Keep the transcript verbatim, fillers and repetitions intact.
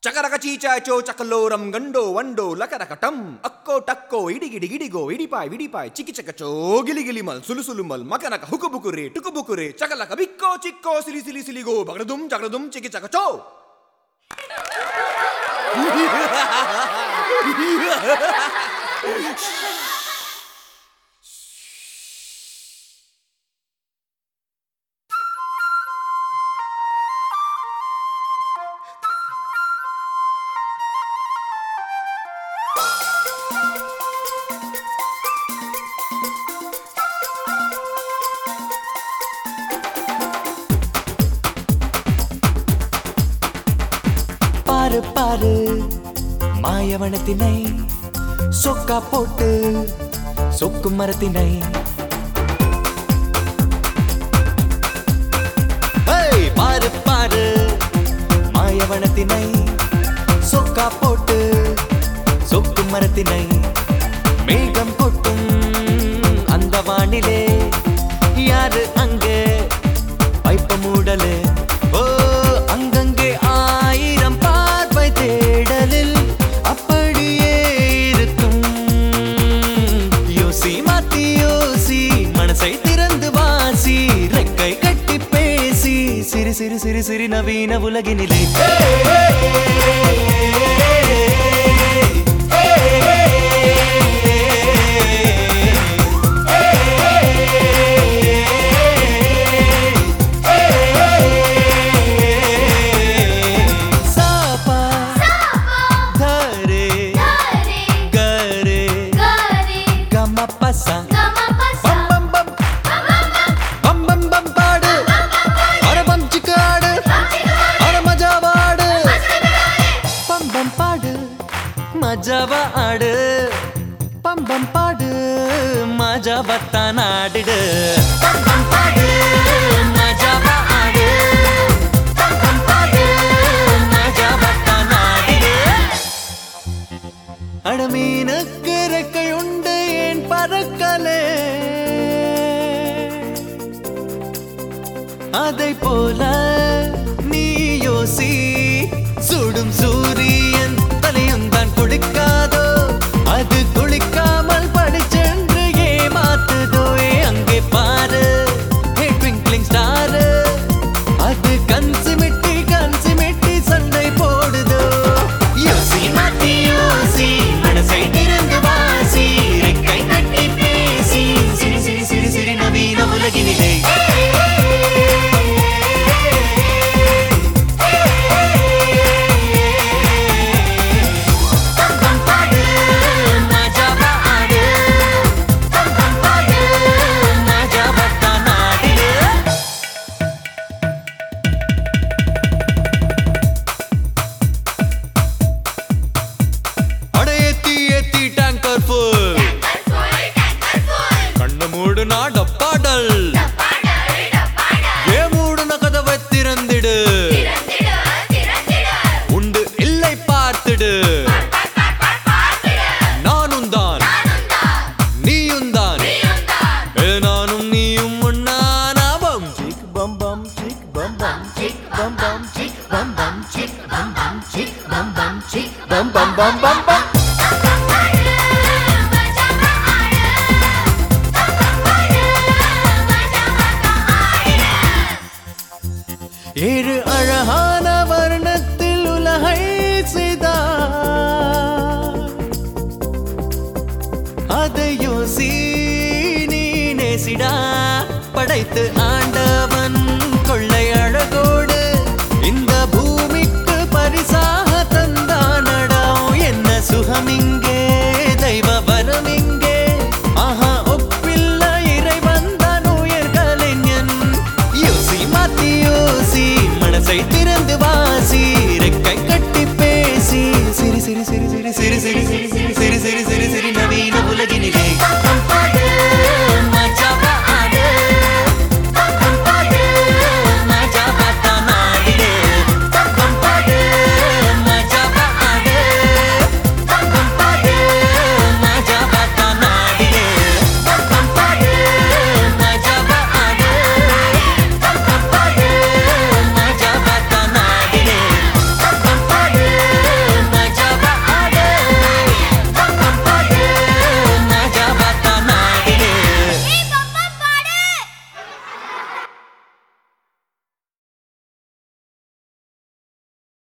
చకరక చీచాచో చకలోరం గండో వండో లకరకటం అక్కో టక్కో ఇడిగిడి గిడిగో ఇడిపాయ్ విడిపాయ్ చికిచకచో గిలిగిలిమల్ సులుసులుమల్ మకనక హుకుబుకురే టుకుబుకురే చకలక బిక్కో చిక్కో సిలి సిలి సిలిగో బగడదుం చగడదుం చికిచకచో பாரு பாரு மாயவனத்தினை சொக்கா போட்டு சொக்கு மரத்தினை பாரு பாரு மாயவனத்தினை சொக்கா போட்டு சொக்கு மரத்தினை மேகம் கொட்டும் அந்த வானிலே யாரு அங்கே பைப்ப மூடலே ஓ அங்கங்கே ஆயிரம் பார்வை தேடலில் அப்படியே இருக்கும் யோசி மாத்தி யோசி மனசை திறந்து வாசி ரெக்கை கட்டி பேசி சிறு சிறு சிறு சிறு நவீன உலகினிலே மஜாவா ஆடு பம்பம் பாடு மஜாவத்தான் ஆடிடு பம்பம் பாடு மஜாவா ஆடு பம்பம் பாடு மஜாவத்தான் ஆடிடு அடமீனுக்கு ரெக்கை உண்டு ஏன் பறக்கலே அதை போல நீ யோசி சுடும் சூரியன் தலையும் தான் குளிக்காதோ அது குளிக்காமல் படிச்சென்று ஏமாத்துதோ அங்கே பாரு ட்விங்க்லிங் ஸ்டார் அது கன்சிமிட்டி கன்சிமிட்டி சண்டை போடுதோ யோசி மாத்தி யோசி மனசை திறந்து வாசி ரெக்கை கட்டி பேசி சிரி சிரி சிரி சிரி நவீன உலகினிலே டப்பாடல் ஏ மூடுன கதவை திறந்திடு உண்டு இல்லை பார்த்திடு நானும் தான் நீயும் தான் ஏ நானும் நீயும் ஒன்னானாவம் சிக் பம் பம் சிக் பம் பம் சிக் பம் பம் சிக் பம் பம் சிக் பம் பம் சிக் பம் பம் சிக் பம் பம் பம் பம் பம் ஏழு அழகான வர்ணத்தில் உலகை செய்தார் அதை யோசி நீ நேசிடா படைத்து ஆண்டவன் கொள்ளை அழகோடு இந்த பூமிக்கு பரிசாக தந்தானடா என்ன சுகமிங்கே தெய்வ வரமிங்கே ஆஹா ஒப்பில்ல இறைவன் தான் உயர் கலைஞன் யோசி மாத்தி யோசி மனசை திறந்து வாசி ரெக்கை கட்டி பேசி சிரி சிரி சிரி சிரி சிரி சிரி சிரி சிரி சிரி